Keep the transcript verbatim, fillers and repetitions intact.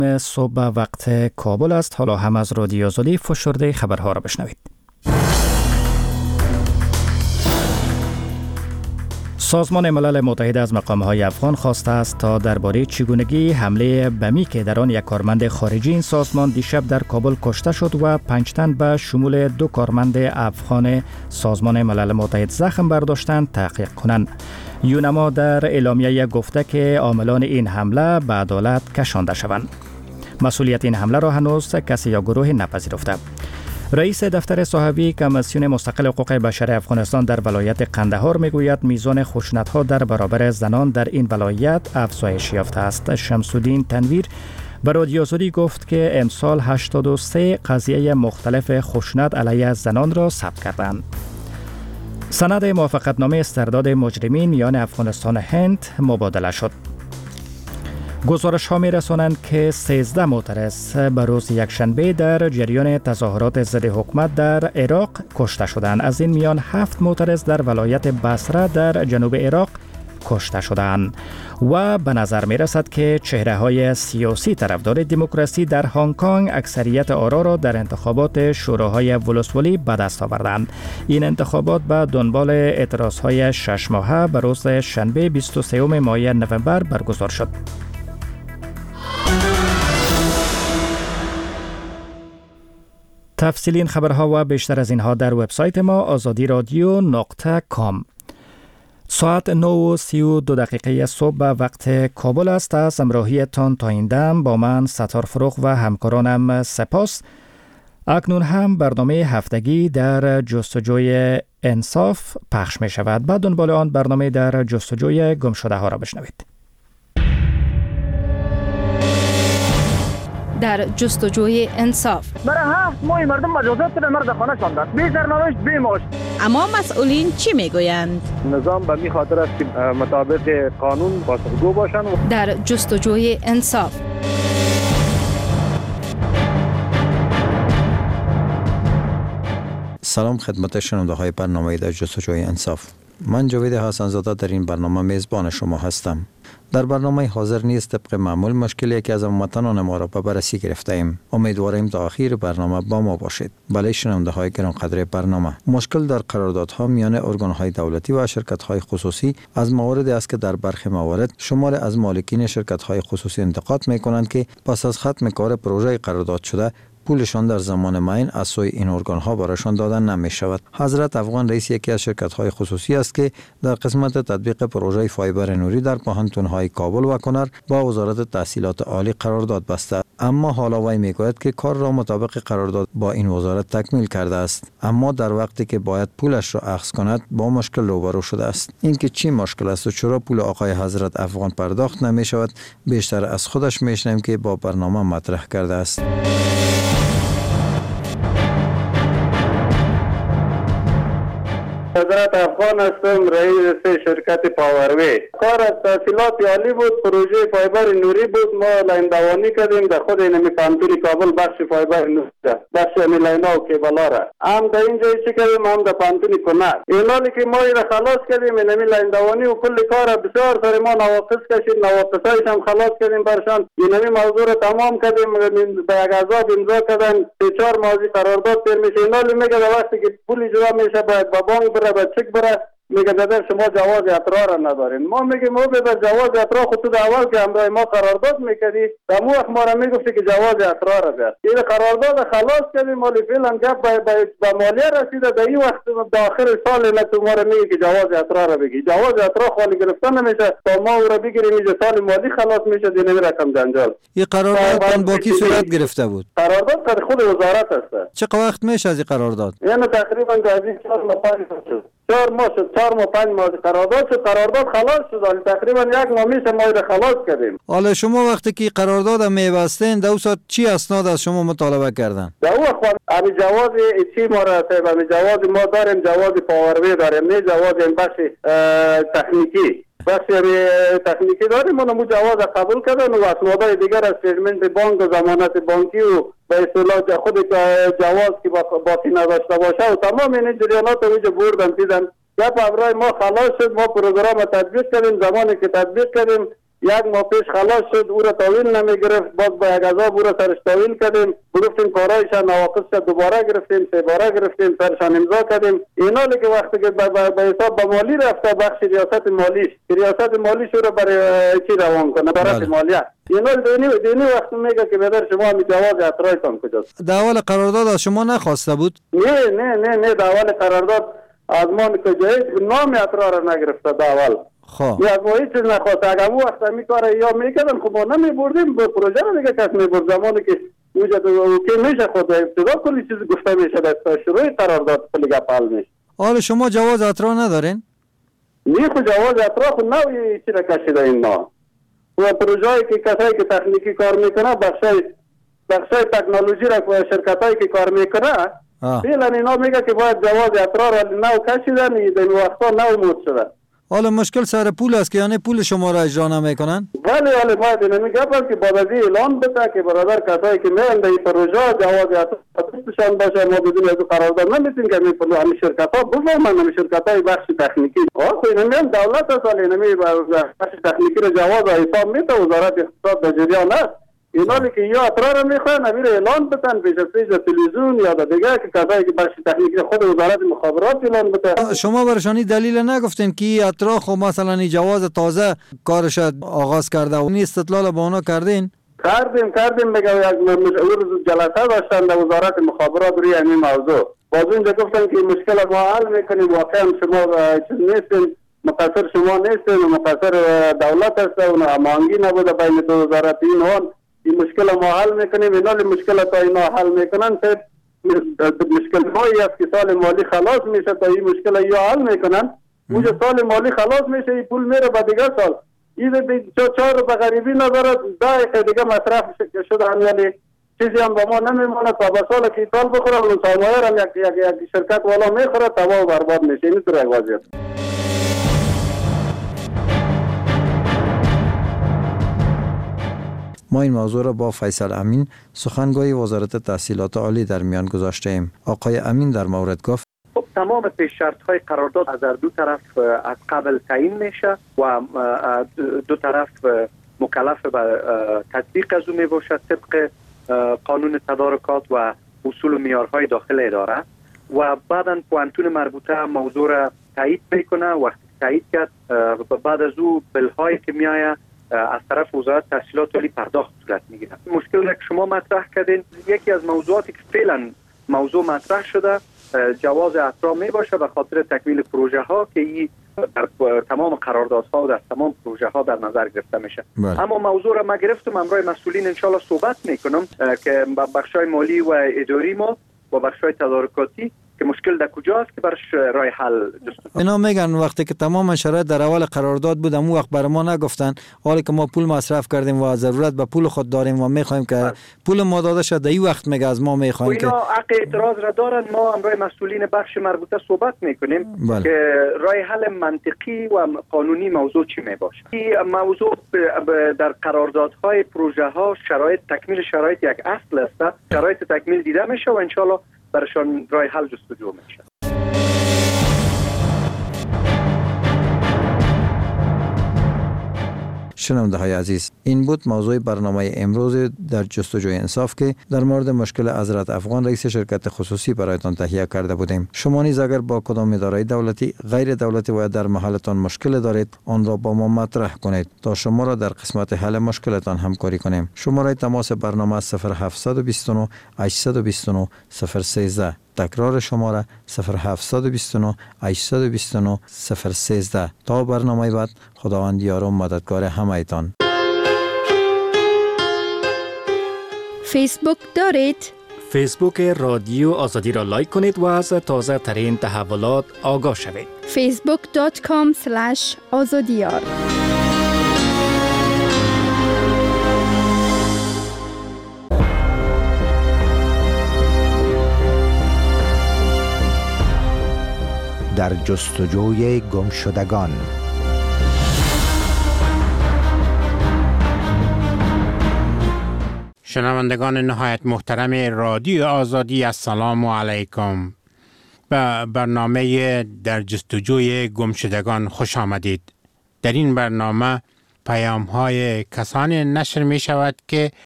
صبح وقت کابل است. حالا هم از رادیو آزادی فشرده خبرها را بشنوید. سازمان ملل متحد از مقام‌های افغان خواسته است تا درباره چگونگی حمله بمی که در آن یک کارمند خارجی این سازمان دیشب در کابل کشته شد و پنج تن به شمول دو کارمند افغان سازمان ملل متحد زخم برداشتند تحقیق کنند. یونما در اعلامیه گفته که عاملان این حمله به عدالت کشانده شوند. مسئولیت این حمله را هنوز کسی یا گروه نپذیرفته. رئیس دفتر صحوی کمیسیون مستقل حقوق بشر افغانستان در ولایت قندهار میگوید میزان خشونت‌ها در برابر زنان در این ولایت افزایش یافته است. شمس‌الدین تنویر به رادیو آزادی گفت که امسال هشتاد و سه قضیه مختلف خشونت علیه زنان را ثبت کردند. سند موافقتنامه استرداد مجرمین میان افغانستان و هند مبادله شد. گزارش ها می رسانند که سیزده معترض به روز یکشنبه در جریان تظاهرات ضد حکومت در عراق کشته شدند. از این میان هفت معترض در ولایت بصره در جنوب عراق کشته شدند و به نظر می رسد که چهره های سیاسی طرفدار دموکراسی در هنگ کنگ اکثریت آرا را در انتخابات شوراهای ولسوالی به دست آوردند. این انتخابات به دنبال اعتراض های شش ماهه به روز شنبه بیست و سوم ماه نوامبر برگزار شد. تفصیل این خبرها و بیشتر از اینها در وبسایت ما آزادی رادیو نقطه کام. ساعت نه و سی و دو دقیقه صبح به وقت کابل است. از همراهیتان تا این دم با من ستار فروغ و همکارانم سپاس. اکنون هم برنامه هفتگی در جستجوی انصاف پخش می شود. بعد دنبال آن برنامه در جستجوی گمشده ها را بشنوید. در جستجوی انصاف برای هفت ماه مردم مجازات به مرد خانه شاندند، بی سرنوشت بی معاش. اما مسئولین چی میگویند؟ نظام به این خاطر است که مطابق قانون پاسخگو باشند. در جستجوی انصاف سلام خدمت شنونده های برنامه در جستجوی انصاف. من جاوید حسن زاده در این برنامه میزبان شما هستم. در برنامه حاضر نیز طبق معمول مشکلی که از هموطنان ما را به بررسی گرفته ایم. امیدواریم تا آخر برنامه با ما باشید. بله شنونده های گرانقدر برنامه، مشکل در قراردادها میان ارگان های دولتی و شرکت های خصوصی از مواردی است که در برخی موارد شمار از مالکین شرکت های خصوصی انتقاد می کنند که پس از ختم کار پروژه قرارداد شده پولشان در زمان معین از سوی این ارگان ها برایشان دادن نمی شود. حضرت افغان رئیس یکی از شرکت های خصوصی است که در قسمت تطبیق پروژه فایبر نوری در پوهنتون های کابل و کنر با وزارت تحصیلات عالی قرارداد بسته، اما حالا وی میگوید که کار را مطابق قرارداد با این وزارت تکمیل کرده است، اما در وقتی که باید پولش را اخذ کند با مشکل روبرو شده است. اینکه چی مشکل است و چرا پول آقای حضرت افغان پرداخت نمی شود بیشتر از خودش میشنویم که با برنامه مطرح کرده است. حضرت افغان هستم، رئیس شرکت پاوروی. کار از تحصیلات عالی بود، پروژه فایبر نوری بود. ما لاین دوانی کردیم در خود اینمی پانتوری کابل، بخش فایبر نوری بخش امی لاینا و کیبلا را هم در اینجا چی کردیم، هم در پانتوری کنر. این حالی که ما این را خلاص کردیم، اینمی لاین دوانی و کل کار بسیار سر ما نواقص کشید، نواقصایش هم خلاص کردیم برشان. اینمی موضوع را تمام کردیم، به یک عذاب امضا کردن، سه چهار ماضی قرارداد تیر میشه. این حالی میگه در وقتی که پولی جدا میشه باید با بانک بره به چک بره، میگه دادر شما جواز اطراح را ندارین. ما میگیم او به جواز اطراح خود تو اول که همراه ما قرارداد میکردی در مو ما را میگفتی که جواز اطراح را بیار. این قرارداد خلاص کردیم، مالی فعلا گپ به مالیه رسیده. در این وقت داخل سال نه تو ما را میگی که جواز اطراح را بگی. جواز اطراح خالی گرفتن نمیشه، تا ما او را بگیریم اینجا سال مالی خلاص میشه. دیگه رقم جنجال. این قرارداد با کی صورت گرفته بود؟ قرارداد در خود وزارت است. چه وقت میشه از این قرارداد؟ یعنی تقریبا از این چهار ماه پنج شد. چهار ماه شد، چهار ماه پنج ماه قرارداد شد. قرارداد خلاص شد، تقریبا یک ماه میشه ما را خلاص کردیم. حالا شما وقتی که قرارداد میبستین در اون چی اسناد از شما مطالبه کردن؟ در اون وقت همین جواز چی ما را هست، همین جواز ما داریم، جواز پاوروی داریم، نه جواز این بخش تکنیکی. بخش تکنیکی داریم، ما مو جواز قبول کردن و اسنادهای دیگر از استیتمنت بانک و ضمانت بانکی و به اصطلاح خود جواز که باقی نداشته باشه و تمام این جریانات رو اینجا بردن دیدن. گپ ابرای ما خلاص شد. ما پروگرام تطبیق کردیم. زمانی که تطبیق کردیم یک ماه پیش خلاص شد، او را تحویل نمی گرفت، باز با یک عذاب او را سرش تحویل کردیم، گفتیم کارایش نواقصش دوباره گرفتیم، سه باره گرفتیم، سرشان امضا کردیم. این حالی که وقتی که به حساب به مالی رفته بخش ریاست مالیش، ریاست مالیش او را برای چی روان کنه؟ برای مالیات. این حال دینی دینی وقت میگه که بدر شما می جواز اعتراضتان کجاست؟ داول قرارداد از شما نخواسته بود؟ نه نه نه نه داول قرارداد از ما کجایی نام اعتراض را نگرفته داول. خب یا از ما هیچ چیز نخواست. اگر اون وقت می کاره یا میکردن خب ما نمی بردیم به پروژه رو دیگه کس می برد. زمانی که اونجا که میشه خود ابتدا کلی چیز گفته میشه تا شروع قرارداد کلی گپال میشه. حالا شما جواز اعتراض ندارین؟ نه خود جواز اعتراض خود نوی چی را کشیده این ما. و پروژه‌ای که کسایی که تکنیکی کار میکنه بخشای بخشای تکنولوژی را شرکتایی که کار میکنه فعلا اینا میگه که باید جواز اعتراض را نو کشیدن این وقتا نو مود شده. حالا مشکل سر پول است که یعنی پول شما را اجرا نمیکنن؟ بله بله باید اینو میگه که بعد از اعلان بده که برادر کسایی که میان این پروژه جواز اعتراضشان باشه ما بدون از قرارداد نمیتونیم که این پروژه همین شرکت‌ها بفهمن همین شرکت‌های بخش تکنیکی آخه اینو میان دولت اصلا اینو می بخش تکنیکی رو جواز حساب میده وزارت اقتصاد در جریان است. اینا که یا اطرار میخوان امیر اعلان بتن پیش پیش تلویزیون یا دیگه که کسایی که بخش تکنیکی خود وزارت مخابرات اعلان بتن. شما برشانی دلیل نگفتین که اطراف خب مثلا این جواز تازه کارش آغاز کرده و این استدلال با اونا کردین؟ کردیم کردیم میگم یک جلسه داشتن در وزارت مخابرات روی این موضوع. باز اونجا گفتن که مشکل ما حل میکنیم واقعا شما چیز نیستین مقصر شما نیستین مقصر دولت هست و هماهنگی نبوده بین دو وزارت این هون این مشکل ما حل میکنیم اینا مشکل تا اینا حل میکنن تا مشکل هایی است که سال مالی خلاص میشه تا این مشکل یا حل میکنن اونجا سال مالی خلاص میشه این پول میره به دیگه سال این چهار رو به غریبی ندارد دقیقه دیگه مصرف شده هم یعنی چیزی هم با ما نمیمونه تا به سال که سال بخوره اون سرمایه هم یک, یک, یک شرکت والا میخوره تباه و برباد میشه این طور یک وضعیت. ما این موضوع را با فیصل امین سخنگوی وزارت تحصیلات عالی در میان گذاشته ایم. آقای امین در مورد گفت خب تمام پیش شرط های قرارداد از دو طرف از قبل تعیین میشه و دو طرف مکلف به تطبیق از اون میباشد طبق قانون تدارکات و اصول و معیارهای داخل اداره و بعدا پوانتون مربوطه موضوع را تایید میکنه وقتی تایید کرد بعد از او بل‌هایی که میآید از طرف وزارت تحصیلات عالی پرداخت صورت میگیره. مشکلی که شما مطرح کردین یکی از موضوعاتی که فعلا موضوع مطرح شده جواز اطراح می باشه به خاطر تکمیل پروژه ها که این در تمام قراردادها و در تمام پروژه ها در نظر گرفته میشه. بله. اما موضوع را ما گرفتم امروز مسئولین انشالله صحبت میکنم که بخشای مالی و اداری ما و بخشای تدارکاتی که مشکل در کجاست که برش راه حل جست. اینا میگن وقتی که تمام شرایط در اول قرارداد بود اون وقت بر ما نگفتن حالی که ما پول مصرف کردیم و ضرورت به پول خود داریم و میخوایم که بله. پول ما داده شد این وقت میگه از ما میخوایم که اینا حق اعتراض را دارن. ما امروز مسئولین بخش مربوطه صحبت میکنیم بله. که راه حل منطقی و قانونی موضوع چی میباشه. این موضوع در قراردادهای پروژه ها شرایط تکمیل شرایط یک اصل است. شرایط تکمیل دیده میشه و ان شاء الله برشان راه حل جستجو میشه. شنونده های عزیز این بود موضوع برنامه امروز در جستجوی انصاف که در مورد مشکل حضرت افغان رئیس شرکت خصوصی برایتان تهیه کرده بودیم. شما نیز اگر با کدام اداره دولتی غیر دولتی و در محلتان مشکل دارید آن را با ما مطرح کنید تا شما را در قسمت حل مشکلتان همکاری کنیم. شماره تماس برنامه صفر هفت دو نه هشت دو نه صفر یک سه. تکرار شماره صفر هفت دو نه هشت دو نه صفر یک سه. تا برنامه بعد خداوند یار و مددگار همه ایتان. فیسبوک دارید؟ فیسبوک رادیو آزادی را لایک کنید و از تازه ترین تحولات آگاه شوید. فیسبوک دات کام اسلش آزادیار. در جستجوی گمشدگان. شنوندگان نهایت محترم رادیو آزادی السلام علیکم. به برنامه در جستجوی گمشدگان خوش آمدید. در این برنامه پیام های کسانی نشر می شود که